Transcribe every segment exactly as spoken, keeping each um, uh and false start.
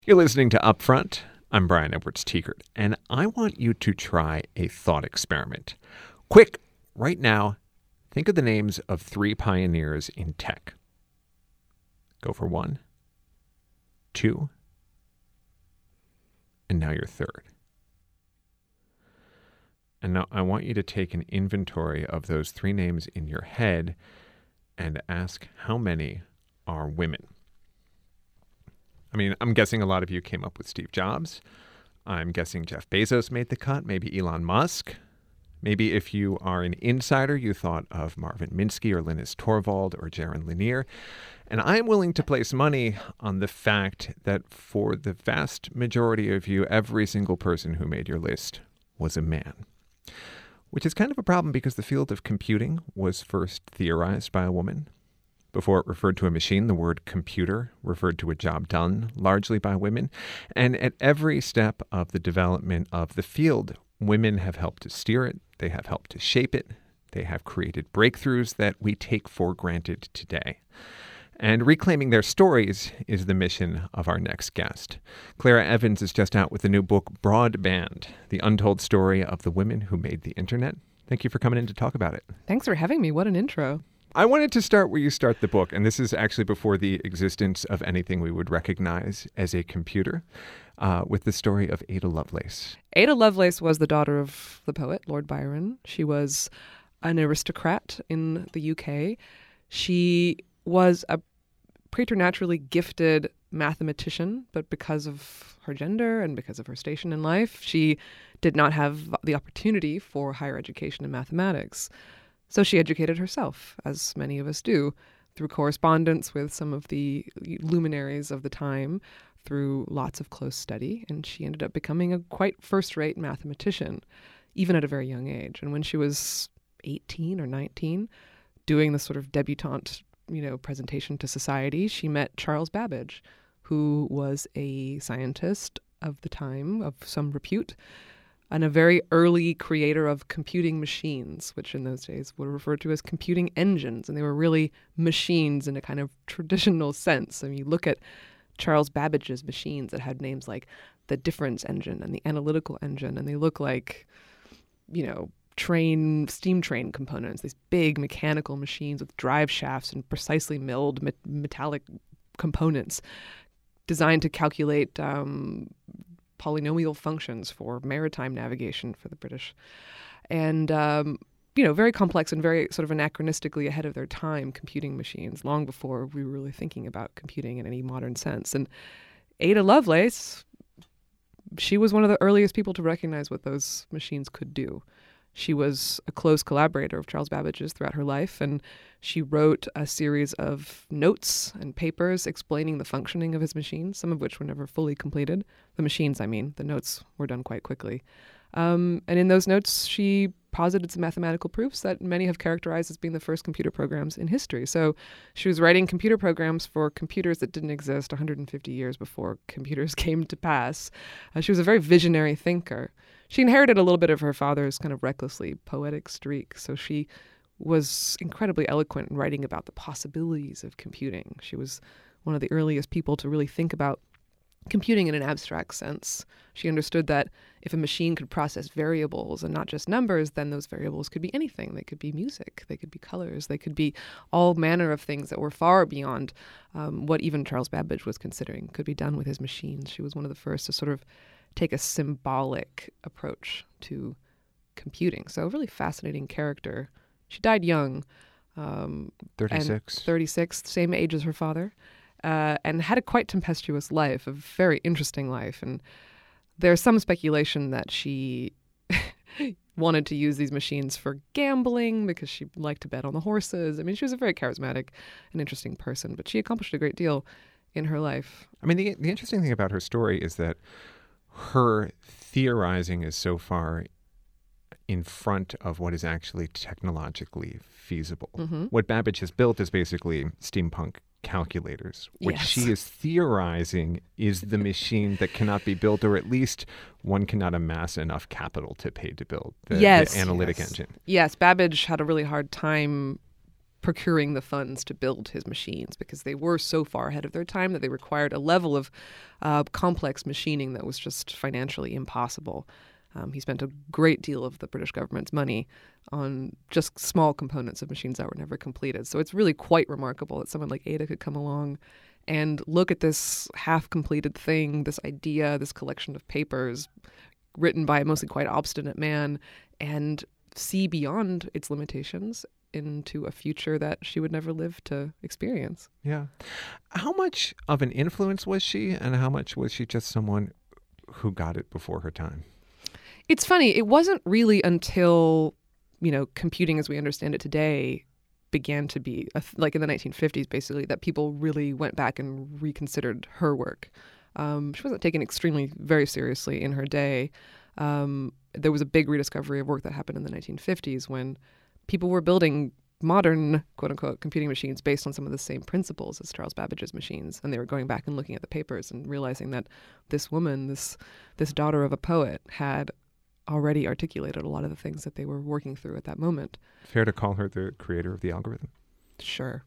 You're listening to Upfront. I'm Brian Edwards Teekert, and I want you to try a thought experiment. Quick, right now, think of the names of three pioneers in tech. Go for one, two, and now your third. And now I want you to take an inventory of those three names in your head and ask how many are women. I mean, I'm guessing a lot of you came up with Steve Jobs. I'm guessing Jeff Bezos made the cut, maybe Elon Musk. Maybe if you are an insider, you thought of Marvin Minsky or Linus Torvald or Jaron Lanier. And I'm willing to place money on the fact that for the vast majority of you, every single person who made your list was a man. Which is kind of a problem because the field of computing was first theorized by a woman. Before it referred to a machine, the word computer referred to a job done largely by women. And at every step of the development of the field, women have helped to steer it. They have helped to shape it. They have created breakthroughs that we take for granted today. And reclaiming their stories is the mission of our next guest. Clara Evans is just out with the new book, Broadband, The Untold Story of the Women Who Made the Internet. Thank you for coming in to talk about it. Thanks for having me. What an intro. I wanted to start where you start the book, and this is actually before the existence of anything we would recognize as a computer, uh, with the story of Ada Lovelace. Ada Lovelace was the daughter of the poet, Lord Byron. She was an aristocrat in the U K. She was a preternaturally gifted mathematician, but because of her gender and because of her station in life, she did not have the opportunity for higher education in mathematics. So she educated herself, as many of us do, through correspondence with some of the luminaries of the time, through lots of close study, and she ended up becoming a quite first-rate mathematician, even at a very young age. And when she was eighteen or nineteen, doing this sort of debutante, you know, presentation to society, she met Charles Babbage, who was a scientist of the time, of some repute, and a very early creator of computing machines, which in those days were referred to as computing engines. And they were really machines in a kind of traditional sense. I mean, you look at Charles Babbage's machines that had names like the difference engine and the analytical engine, and they look like, you know, train, steam train components, these big mechanical machines with drive shafts and precisely milled met- metallic components designed to calculate um, polynomial functions for maritime navigation for the British. And, um, you know, very complex and very sort of anachronistically ahead of their time computing machines, long before we were really thinking about computing in any modern sense. And Ada Lovelace, she was one of the earliest people to recognize what those machines could do. She was a close collaborator of Charles Babbage's throughout her life, and she wrote a series of notes and papers explaining the functioning of his machines, some of which were never fully completed. The machines, I mean. The notes were done quite quickly. Um, and in those notes, she posited some mathematical proofs that many have characterized as being the first computer programs in history. So she was writing computer programs for computers that didn't exist one hundred fifty years before computers came to pass. Uh, she was a very visionary thinker. She inherited a little bit of her father's kind of recklessly poetic streak, so she was incredibly eloquent in writing about the possibilities of computing. She was one of the earliest people to really think about computing in an abstract sense. She understood that if a machine could process variables and not just numbers, then those variables could be anything. They could be music, they could be colors, they could be all manner of things that were far beyond um, what even Charles Babbage was considering could be done with his machines. She was one of the first to sort of take a symbolic approach to computing. So a really fascinating character. She died young. Um, thirty-six. thirty-six, same age as her father, uh, and had a quite tempestuous life, a very interesting life. And there's some speculation that she wanted to use these machines for gambling because she liked to bet on the horses. I mean, she was a very charismatic and interesting person, but she accomplished a great deal in her life. I mean, the, the interesting thing about her story is that her theorizing is so far in front of what is actually technologically feasible. Mm-hmm. What Babbage has built is basically steampunk calculators. What yes. she is theorizing is the machine that cannot be built, or at least one cannot amass enough capital to pay to build the, yes, the analytic yes. engine. Yes, Babbage had a really hard time procuring the funds to build his machines, because they were so far ahead of their time that they required a level of uh, complex machining that was just financially impossible. Um, he spent a great deal of the British government's money on just small components of machines that were never completed. So it's really quite remarkable that someone like Ada could come along and look at this half-completed thing, this idea, this collection of papers written by a mostly quite obstinate man, and see beyond its limitations into a future that she would never live to experience. Yeah. How much of an influence was she, and how much was she just someone who got it before her time? It's funny. It wasn't really until, you know, computing as we understand it today began to be, a th- like in the nineteen fifties, basically, that people really went back and reconsidered her work. Um, she wasn't taken extremely very seriously in her day. Um, there was a big rediscovery of work that happened in the nineteen fifties when people were building modern, quote-unquote, computing machines based on some of the same principles as Charles Babbage's machines. And they were going back and looking at the papers and realizing that this woman, this this daughter of a poet, had already articulated a lot of the things that they were working through at that moment. Fair to call her the creator of the algorithm? Sure.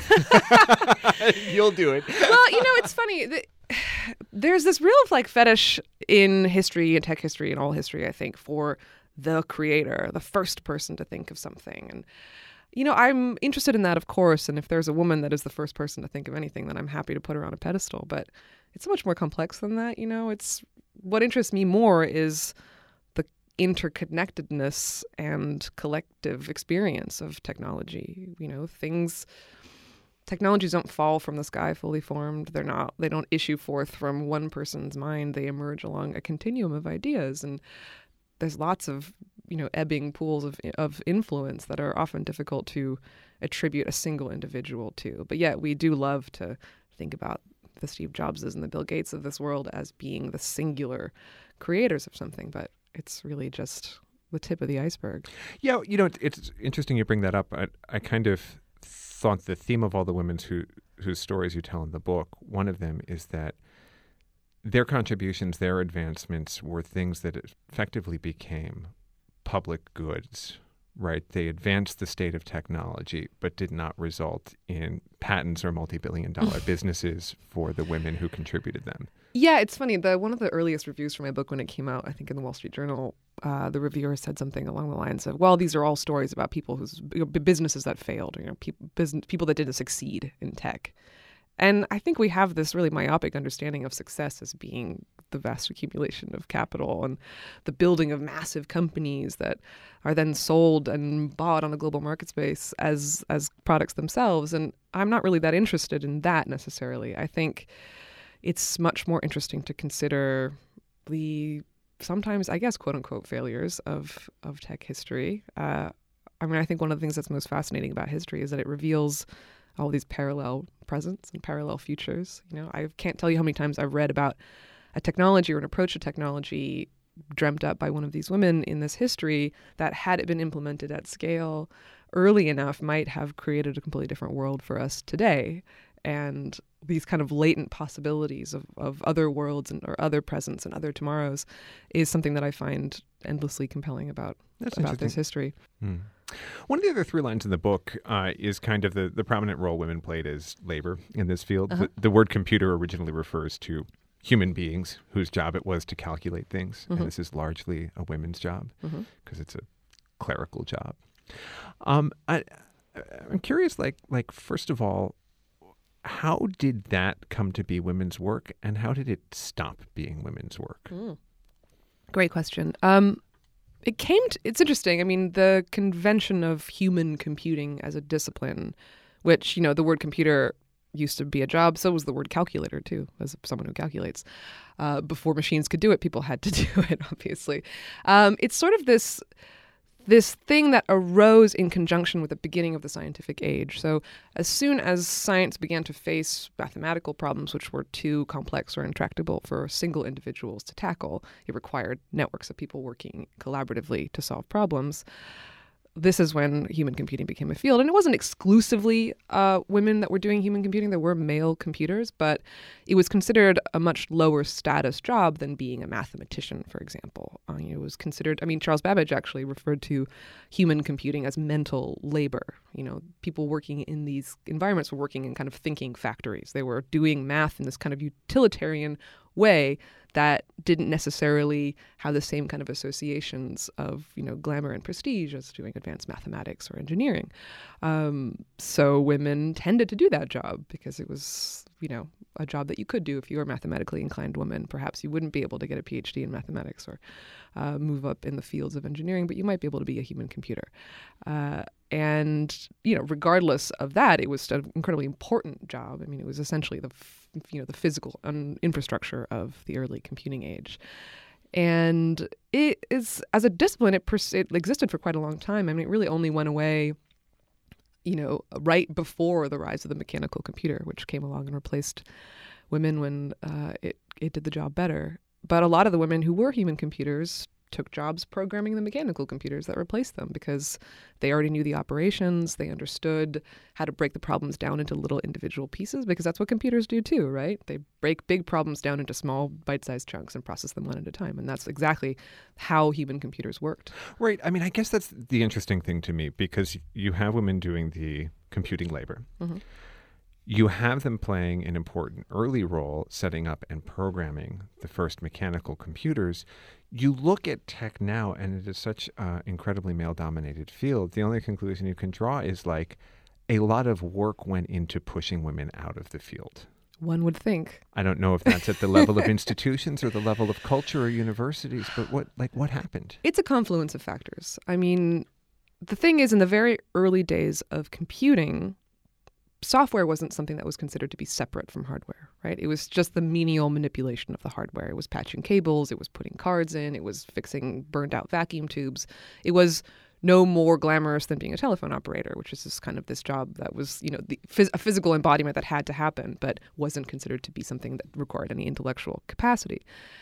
You'll do it. Well, you know, it's funny. The, there's this real like fetish in history and tech history and all history, I think, for the creator, the first person to think of something. And, you know, I'm interested in that, of course. And if there's a woman that is the first person to think of anything, then I'm happy to put her on a pedestal. But it's so much more complex than that. You know, it's what interests me more is the interconnectedness and collective experience of technology. You know, things, technologies don't fall from the sky fully formed. They're not, they don't issue forth from one person's mind. They emerge along a continuum of ideas. And there's lots of, you know, ebbing pools of of influence that are often difficult to attribute a single individual to. But yet we do love to think about the Steve Jobses and the Bill Gates of this world as being the singular creators of something. But it's really just the tip of the iceberg. Yeah, you know, it's interesting you bring that up. I, I kind of thought the theme of all the women's who, whose stories you tell in the book, one of them is that their contributions, their advancements were things that effectively became public goods, right? They advanced the state of technology, but did not result in patents or multi-billion dollar businesses for the women who contributed them. Yeah, it's funny. The one of the earliest reviews for my book when it came out, I think in the Wall Street Journal, uh, the reviewer said something along the lines of, well, these are all stories about people whose you know, businesses that failed, you know, people, business, people that didn't succeed in tech. And I think we have this really myopic understanding of success as being the vast accumulation of capital and the building of massive companies that are then sold and bought on a global market space as as products themselves. And I'm not really that interested in that necessarily. I think it's much more interesting to consider the sometimes, I guess, quote unquote, failures of, of tech history. Uh, I mean, I think one of the things that's most fascinating about history is that it reveals all these parallel presents and parallel futures. You know, I can't tell you how many times I've read about a technology or an approach to technology dreamt up by one of these women in this history that, had it been implemented at scale early enough, might have created a completely different world for us today. And these kind of latent possibilities of, of other worlds and or other presents and other tomorrows is something that I find endlessly compelling about, about this history. Hmm. One of the other through lines in the book uh, is kind of the, the prominent role women played as labor in this field. Uh-huh. The, the word computer originally refers to human beings whose job it was to calculate things. Mm-hmm. And this is largely a women's job because mm-hmm. it's a clerical job. Um, I, I'm curious, like, like first of all, how did that come to be women's work, and how did it stop being women's work? Mm. Great question. Um, it came to, it's interesting. I mean, the convention of human computing as a discipline, which, you know, the word computer used to be a job. So was the word calculator, too, as someone who calculates. Uh, before machines could do it, people had to do it, obviously. Um, it's sort of this... this thing that arose in conjunction with the beginning of the scientific age. So as soon as science began to face mathematical problems which were too complex or intractable for single individuals to tackle, it required networks of people working collaboratively to solve problems. this is when human computing became a field. And it wasn't exclusively uh, women that were doing human computing. There were male computers, but it was considered a much lower status job than being a mathematician, for example. Uh, it was considered, I mean, Charles Babbage actually referred to human computing as mental labor. You know, people working in these environments were working in kind of thinking factories. They were doing math in this kind of utilitarian way that didn't necessarily have the same kind of associations of, you know, glamour and prestige as doing advanced mathematics or engineering. Um, so women tended to do that job because it was, you know, a job that you could do if you were a mathematically inclined woman. Perhaps you wouldn't be able to get a P H D in mathematics or uh, move up in the fields of engineering, but you might be able to be a human computer. Uh, and, you know, regardless of that, it was an incredibly important job. I mean, it was essentially the, you know, the physical un- infrastructure of the early computing age. And it is, as a discipline, it, pers- it existed for quite a long time. I mean, it really only went away, you know, right before the rise of the mechanical computer, which came along and replaced women when uh, it, it did the job better. But a lot of the women who were human computers took jobs programming the mechanical computers that replaced them because they already knew the operations. They understood how to break the problems down into little individual pieces, because that's what computers do too, right? They break big problems down into small bite-sized chunks and process them one at a time. And that's exactly how human computers worked. Right. I mean, I guess that's the interesting thing to me, because you have women doing the computing labor. Mm-hmm. You have them playing an important early role setting up and programming the first mechanical computers. You look at tech now, and it is such an incredibly male-dominated field. The only conclusion you can draw is like a lot of work went into pushing women out of the field. One would think. I don't know if that's at the level of institutions or the level of culture or universities, but what like what happened? It's a confluence of factors. I mean, the thing is, in the very early days of computing, software wasn't something that was considered to be separate from hardware, right? It was just the menial manipulation of the hardware. It was patching cables, it was putting cards in, it was fixing burned out vacuum tubes. It was no more glamorous than being a telephone operator, which is just kind of this job that was, you know, the, phys- a physical embodiment that had to happen, but wasn't considered to be something that required any intellectual capacity.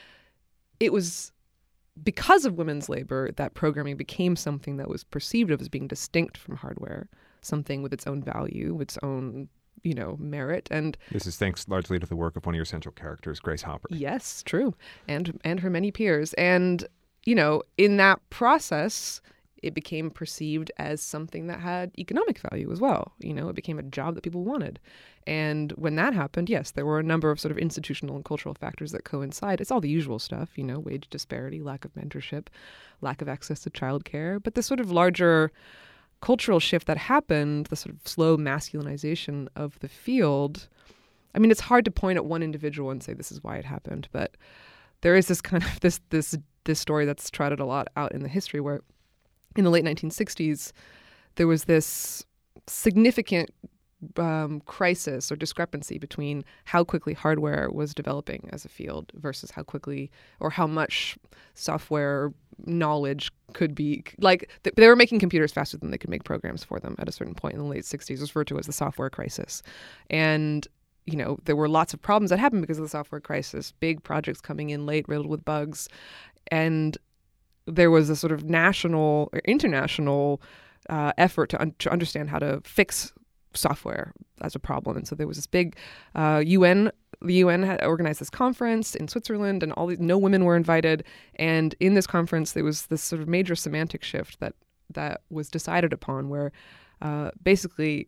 It was because of women's labor that programming became something that was perceived of as being distinct from hardware, something with its own value, its own, you know, merit. And this is thanks largely to the work of one of your central characters, Grace Hopper. Yes, true. And and her many peers. And, you know, in that process, it became perceived as something that had economic value as well. You know, it became a job that people wanted. And when that happened, yes, there were a number of sort of institutional and cultural factors that coincide. It's all the usual stuff, you know, wage disparity, lack of mentorship, lack of access to childcare. But this sort of larger cultural shift that happened, the sort of slow masculinization of the field, I mean, it's hard to point at one individual and say this is why it happened, but there is this kind of this this this story that's trotted a lot out in the history where in the late nineteen sixties, there was this significant um, crisis or discrepancy between how quickly hardware was developing as a field versus how quickly or how much software knowledge could be. Like, th- they were making computers faster than they could make programs for them at a certain point in the late sixties. It was referred to as the software crisis. And, you know, there were lots of problems that happened because of the software crisis, big projects coming in late, riddled with bugs. And there was a sort of national or international uh, effort to, un- to understand how to fix software as a problem. And so there was this big uh, U N, the U N had organized this conference in Switzerland, and all these, no women were invited. And in this conference, there was this sort of major semantic shift that, that was decided upon where uh, basically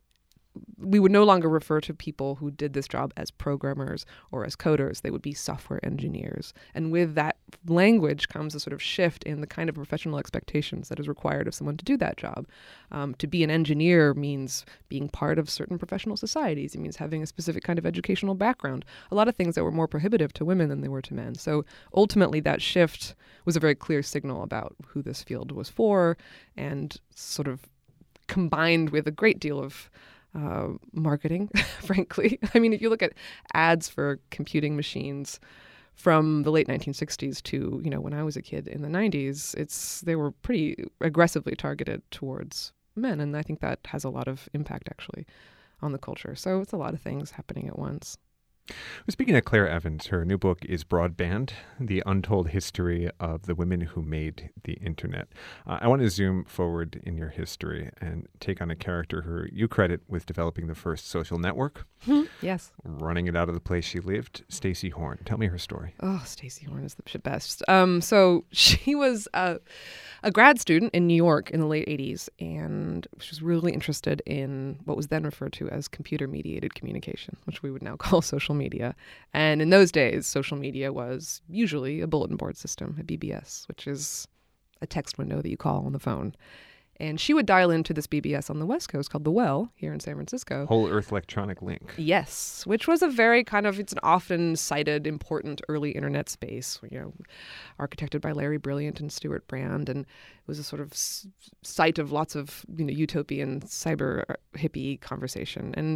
we would no longer refer to people who did this job as programmers or as coders. They would be software engineers. And with that language comes a sort of shift in the kind of professional expectations that is required of someone to do that job. Um, to be an engineer means being part of certain professional societies. It means having a specific kind of educational background. A lot of things that were more prohibitive to women than they were to men. So ultimately that shift was a very clear signal about who this field was for, and sort of combined with a great deal of Uh, marketing, frankly. I mean, if you look at ads for computing machines from the late nineteen sixties to, you know, when I was a kid in the nineties, it's they were pretty aggressively targeted towards men. And I think that has a lot of impact, actually, on the culture. So it's a lot of things happening at once. Speaking of Claire Evans, her new book is Broadband, The Untold History of the Women Who Made the Internet. Uh, I want to zoom forward in your history and take on a character who you credit with developing the first social network. Yes. Running it out of the place she lived, Stacey Horn. Tell me her story. Oh, Stacey Horn is the best. Um, so she was a, a grad student in New York in the late eighties, and she was really interested in what was then referred to as computer-mediated communication, which we would now call social media. And in those days, social media was usually a bulletin board system, a B B S, which is a text window that you call on the phone. And she would dial into this B B S on the West Coast called The Well here in San Francisco. Whole Earth Electronic Link. Yes, which was a very kind of, it's an often cited important early internet space, you know, architected by Larry Brilliant and Stuart Brand. And it was a sort of s- site of lots of, you know, utopian cyber hippie conversation. And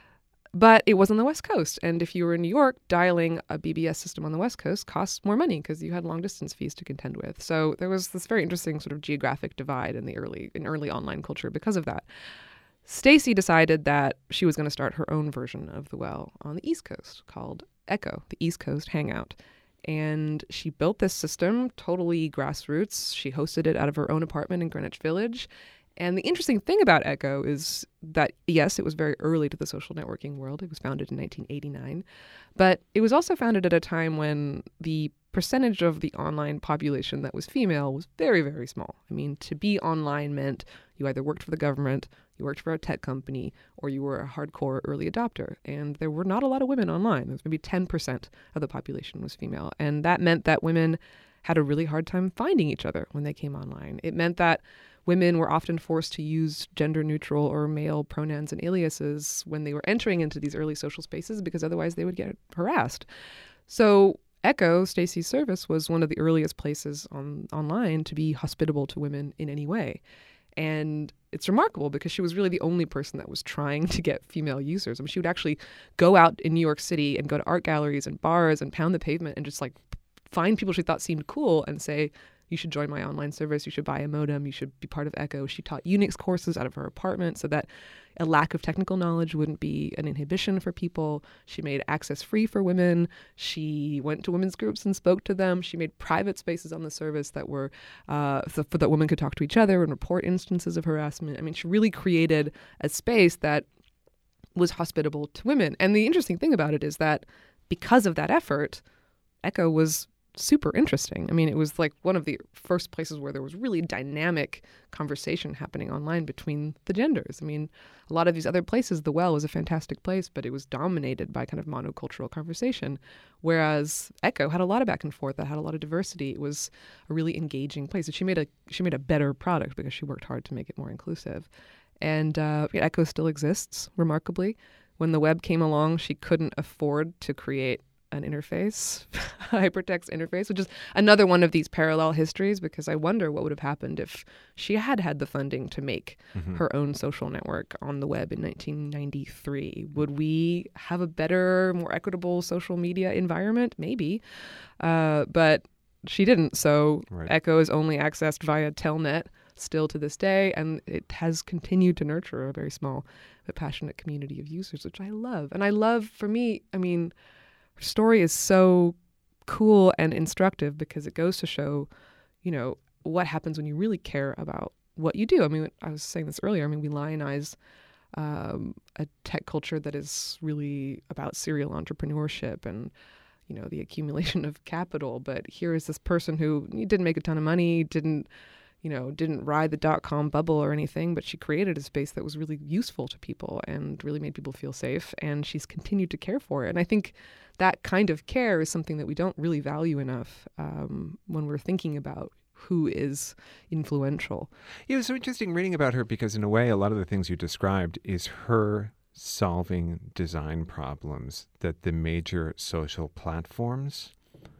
But it was on the West Coast. And if you were in New York, dialing a B B S system on the West Coast costs more money because you had long distance fees to contend with. So there was this very interesting sort of geographic divide in the early in early online culture because of that. Stacey decided that she was going to start her own version of the Well on the East Coast called Echo, the East Coast Hangout. And she built this system totally grassroots. She hosted it out of her own apartment in Greenwich Village. And the interesting thing about Echo is that, yes, it was very early to the social networking world. It was founded in nineteen eighty-nine. But it was also founded at a time when the percentage of the online population that was female was very, very small. I mean, to be online meant you either worked for the government, you worked for a tech company, or you were a hardcore early adopter. And there were not a lot of women online. There was maybe ten percent of the population was female. And that meant that women had a really hard time finding each other when they came online. It meant that women were often forced to use gender-neutral or male pronouns and aliases when they were entering into these early social spaces because otherwise they would get harassed. So Echo, Stacey's service, was one of the earliest places on online to be hospitable to women in any way. And it's remarkable because she was really the only person that was trying to get female users. I mean, she would actually go out in New York City and go to art galleries and bars and pound the pavement and just like find people she thought seemed cool and say, you should join my online service, you should buy a modem, you should be part of Echo. She taught Unix courses out of her apartment so that a lack of technical knowledge wouldn't be an inhibition for people. She made access free for women. She went to women's groups and spoke to them. She made private spaces on the service that were uh, so, so that women could talk to each other and report instances of harassment. I mean, she really created a space that was hospitable to women. And the interesting thing about it is that because of that effort, Echo was super interesting. I mean, it was like one of the first places where there was really dynamic conversation happening online between the genders. I mean, a lot of these other places, The Well was a fantastic place, but it was dominated by kind of monocultural conversation. Whereas Echo had a lot of back and forth, that had a lot of diversity. It was a really engaging place. And she made a she made a better product because she worked hard to make it more inclusive. And uh, Echo still exists, remarkably. When the web came along, she couldn't afford to create an interface, hypertext interface, which is another one of these parallel histories, because I wonder what would have happened if she had had the funding to make mm-hmm. her own social network on the web in nineteen ninety-three. Would we have a better, more equitable social media environment? Maybe. Uh, but she didn't. So right. Echo is only accessed via Telnet still to this day, and it has continued to nurture a very small but passionate community of users, which I love. And I love, for me, I mean, her story is so cool and instructive because it goes to show, you know, what happens when you really care about what you do. I mean, I was saying this earlier. I mean, we lionize um, a tech culture that is really about serial entrepreneurship and, you know, the accumulation of capital. But here is this person who didn't make a ton of money, didn't, you know, didn't ride the dot-com bubble or anything, but she created a space that was really useful to people and really made people feel safe. And she's continued to care for it. And I think that kind of care is something that we don't really value enough um, when we're thinking about who is influential. Yeah, it was so interesting reading about her because in a way, a lot of the things you described is her solving design problems that the major social platforms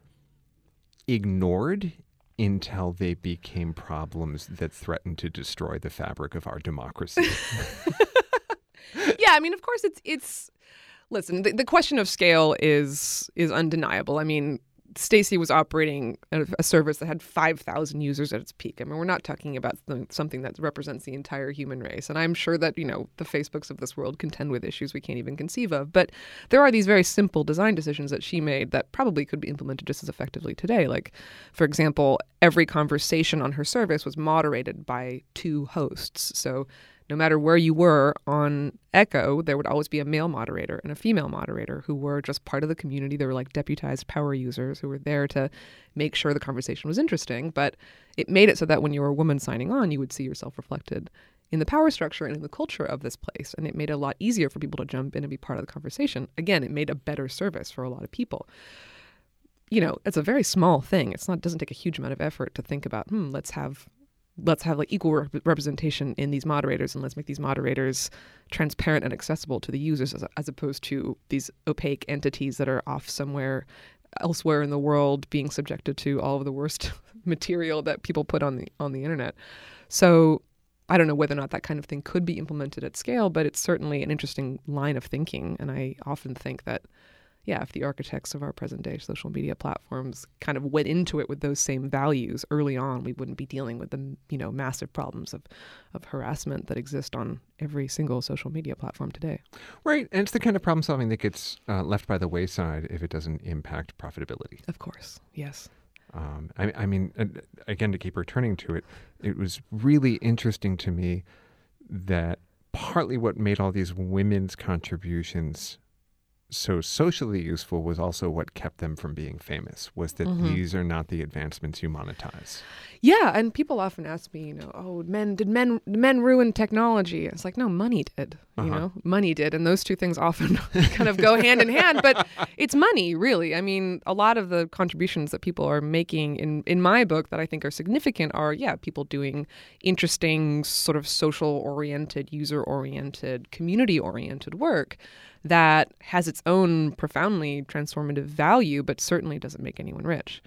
ignored until they became problems that threatened to destroy the fabric of our democracy. Yeah, I mean, of course, it's it's. Listen, the, the question of scale is is undeniable. I mean, Stacy was operating a, a service that had five thousand users at its peak. I mean, we're not talking about th- something that represents the entire human race. And I'm sure that, you know, the Facebooks of this world contend with issues we can't even conceive of. But there are these very simple design decisions that she made that probably could be implemented just as effectively today. Like, for example, every conversation on her service was moderated by two hosts. So no matter where you were on Echo, there would always be a male moderator and a female moderator who were just part of the community. They were like deputized power users who were there to make sure the conversation was interesting. But it made it so that when you were a woman signing on, you would see yourself reflected in the power structure and in the culture of this place. And it made it a lot easier for people to jump in and be part of the conversation. Again, it made a better service for a lot of people. You know, it's a very small thing. It's not, it doesn't take a huge amount of effort to think about, hmm, let's have let's have like equal rep- representation in these moderators, and let's make these moderators transparent and accessible to the users as, as opposed to these opaque entities that are off somewhere elsewhere in the world being subjected to all of the worst material that people put on the on the internet. So I don't know whether or not that kind of thing could be implemented at scale, but it's certainly an interesting line of thinking. And I often think that, yeah, if the architects of our present day social media platforms kind of went into it with those same values early on, we wouldn't be dealing with the, you know, massive problems of, of harassment that exist on every single social media platform today. Right. And it's the kind of problem solving that gets uh, left by the wayside if it doesn't impact profitability. Of course. Yes. Um, I, I mean, again, to keep returning to it, it was really interesting to me that partly what made all these women's contributions so socially useful was also what kept them from being famous, was that mm-hmm. these are not the advancements you monetize. Yeah, and people often ask me, you know, oh, men did men did men ruin technology? It's like, no, money did. You uh-huh. know, money did, and those two things often kind of go hand in hand. But it's money, really. I mean, a lot of the contributions that people are making in in my book that I think are significant are, yeah, people doing interesting, sort of social-oriented, user-oriented, community-oriented work that has its own profoundly transformative value, but certainly doesn't make anyone rich.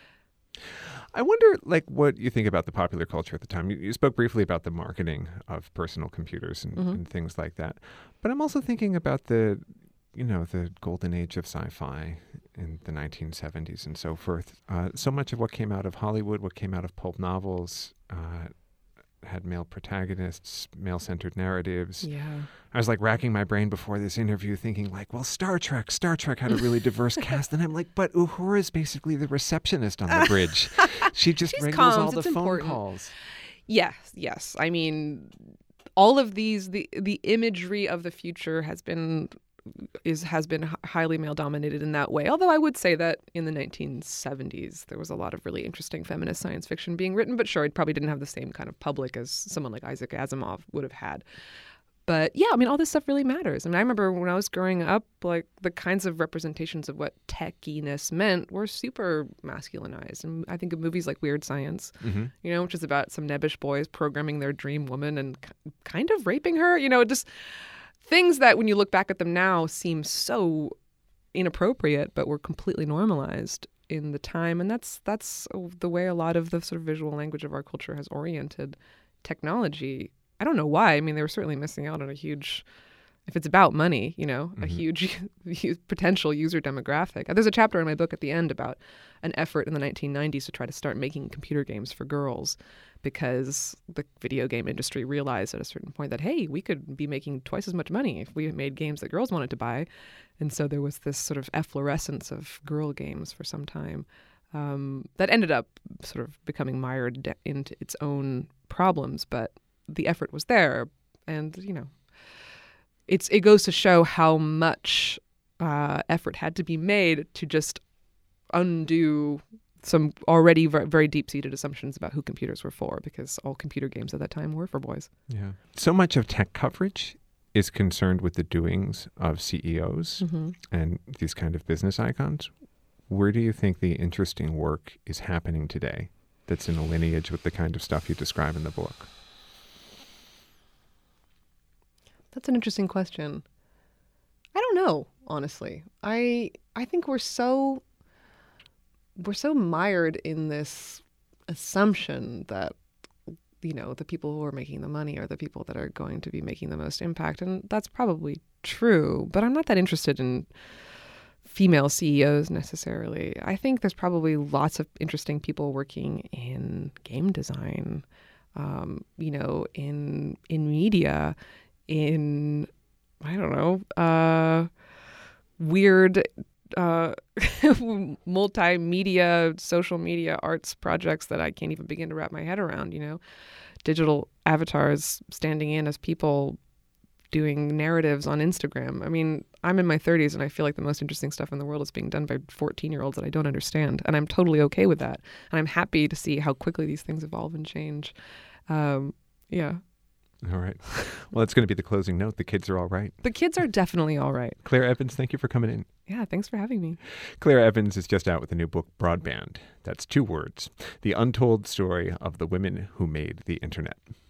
I wonder, like, what you think about the popular culture at the time. You, you spoke briefly about the marketing of personal computers and, mm-hmm. and things like that. But I'm also thinking about the, you know, the golden age of sci-fi in the nineteen seventies and so forth. Uh, so much of what came out of Hollywood, what came out of pulp novels, uh, had male protagonists, male-centered narratives. Yeah. I was like racking my brain before this interview thinking like, well, Star Trek, Star Trek had a really diverse cast. And I'm like, but Uhura is basically the receptionist on the bridge. She just wrangles all the it's phone important. calls. Yes, yes. I mean, all of these, the the imagery of the future has been is has been highly male dominated in that way. Although I would say that in the nineteen seventies, there was a lot of really interesting feminist science fiction being written, but sure, it probably didn't have the same kind of public as someone like Isaac Asimov would have had. But yeah, I mean, all this stuff really matters. I mean, I remember when I was growing up, like the kinds of representations of what techiness meant were super masculinized. And I think of movies like Weird Science, mm-hmm. you know, which is about some nebbish boys programming their dream woman and kind of raping her, you know, just things that when you look back at them now seem so inappropriate, but were completely normalized in the time. And that's that's the way a lot of the sort of visual language of our culture has oriented technology. I don't know why. I mean, they were certainly missing out on a huge, if it's about money, you know, mm-hmm. a huge, huge potential user demographic. There's a chapter in my book at the end about an effort in the nineteen nineties to try to start making computer games for girls because the video game industry realized at a certain point that, hey, we could be making twice as much money if we made games that girls wanted to buy. And so there was this sort of efflorescence of girl games for some time um, that ended up sort of becoming mired into its own problems. But the effort was there, and you know, it's it goes to show how much uh, effort had to be made to just undo some already very, very deep-seated assumptions about who computers were for, because all computer games at that time were for boys. Yeah. So much of tech coverage is concerned with the doings of C E Os mm-hmm. and these kind of business icons. Where do you think the interesting work is happening today that's in a lineage with the kind of stuff you describe in the book? That's an interesting question. I don't know, honestly. I I think we're so we're so mired in this assumption that, you know, the people who are making the money are the people that are going to be making the most impact. And that's probably true, but I'm not that interested in female C E Os necessarily. I think there's probably lots of interesting people working in game design, um, you know, in in media, in I don't know, uh, weird uh, multimedia, social media arts projects that I can't even begin to wrap my head around. You know, digital avatars standing in as people doing narratives on Instagram. I mean, I'm in my thirties and I feel like the most interesting stuff in the world is being done by fourteen-year-olds that I don't understand. And I'm totally okay with that. And I'm happy to see how quickly these things evolve and change. Um, yeah. All right. Well, that's going to be the closing note. The kids are all right. The kids are definitely all right. Claire Evans, thank you for coming in. Yeah, thanks for having me. Claire Evans is just out with a new book, Broadband. That's two words. The untold story of the women who made the internet.